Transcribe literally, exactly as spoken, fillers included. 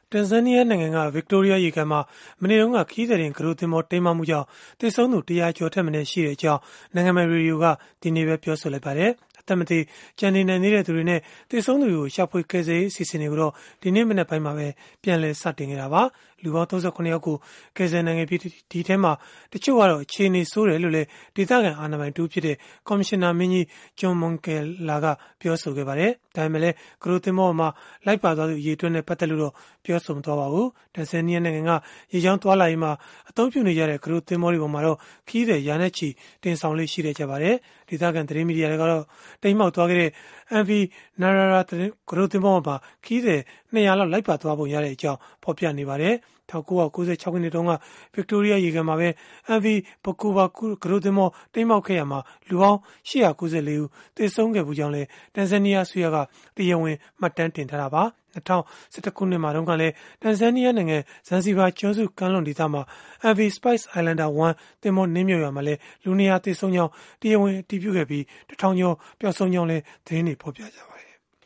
တန်ဇန်နီးယားနိုင်ငံက ဗစ်တိုးရီးယားရေကန်မှာမနေ့တုန်းကခရီးသည်တင်ကရုသင်္ဘောတိမ်းမှောက်မှုကြောင့်သေဆုံးသူတရာကျော်ထက်မနည်းရှိတဲ့အကြောင်းနိုင်ငံပိုင်ရေဒီယိုကဒီနေ့ပဲပြောဆိုလိုက်ပါတယ်။အသက်မသေကြံနေနိုင်သေးတဲ့သူတွေနဲ့သေဆုံးသူတွေကိုရှာဖွေကယ်ဆယ်ရေးအစီအစဉ်တွေကိုတော့ဒီနေ့မနက်ပိုင်းမှာပဲပြန်လည်စတင်ခဲ့တာပါ။လူပေါင်းသုံးဆယ်ခုနှစ်ယောက်ကိုကယ်ဆယ်နိုင်ခဲ့ပြီးဒီထဲမှာတချို့ကတော့အခြေအနေဆိုးတယ်လို့လည်းဒေသခံအာဏာပိုင်တူဖြစ်တဲ့ကော်မရှင်နာမင်းကြီးဂျွန်မွန်ကယ်လာကပြောဆိုခဲ့ပါတယ်။ဒါပေမဲ့လည်းကရုသင်္ဘောမှာလိုက်ပါသွားသူအရေးအတွက်နဲ့ပတ်သက်လို့တော့ပြောဆိုမသွားပါဘူး။တန်ဇန်နီးယားနိုင်ငံကရေကြောင်းသွားလာရေးမှာအသုံးပြုနေကြတဲ့ကရုသင်္ဘောတွေပေါ်မှာတော့ခီးတဲ့ရာနဲ့ချီတင်ဆောင်လေးရှိတဲ့ကြပါတယ်။ဒေသခံသတင်းမီဒီယာတွေကတော့တိမ်မှောက်သွားခဲ့တဲ့ အမ် ဗီ Narara ကရုသင်္ဘောမှာခီးတဲ့နှစ်ရာလောက်လိုက်ပါသွားပုံရတဲ့အကြောင်းဖော်ပြနေပါတယ်။၁၉၉၆ခုနှစ်တုန်းကဗစ်တိုးရီးယားရေကန်မှာပဲ အမ် ဗီ Bacopa ကရုသင်္ဘောတိမ်းမှောက်ခဲ့ရမှာလူပေါင်း၈၉၄ဦးသေဆုံးခဲ့ဘူးကြောင်းလည်းတန်ဇန်နီးယားအစိုးရကတရားဝင်မှတ်တမ်းတင်ထားတာပါ။၂၀၁၁ခုနှစ်မှာတုန်းကလည်းတန်ဇန်နီးယားနိုင်ငံဇန်စီဘာကျွန်းစုကမ်းလွန်ဒေသမှာ အမ် ဗီ Spice Islander one သင်္ဘောနစ်မြုပ်ရာမှာလည်းလူနေရာသေဆုံးကြောင်းတရားဝင်အတည်ပြုခဲ့ပြီးတထောင်ကျော်ပျောက်ဆုံးကြောင်းလည်းသတင်းတွေဖော်ပြကြပါတယ်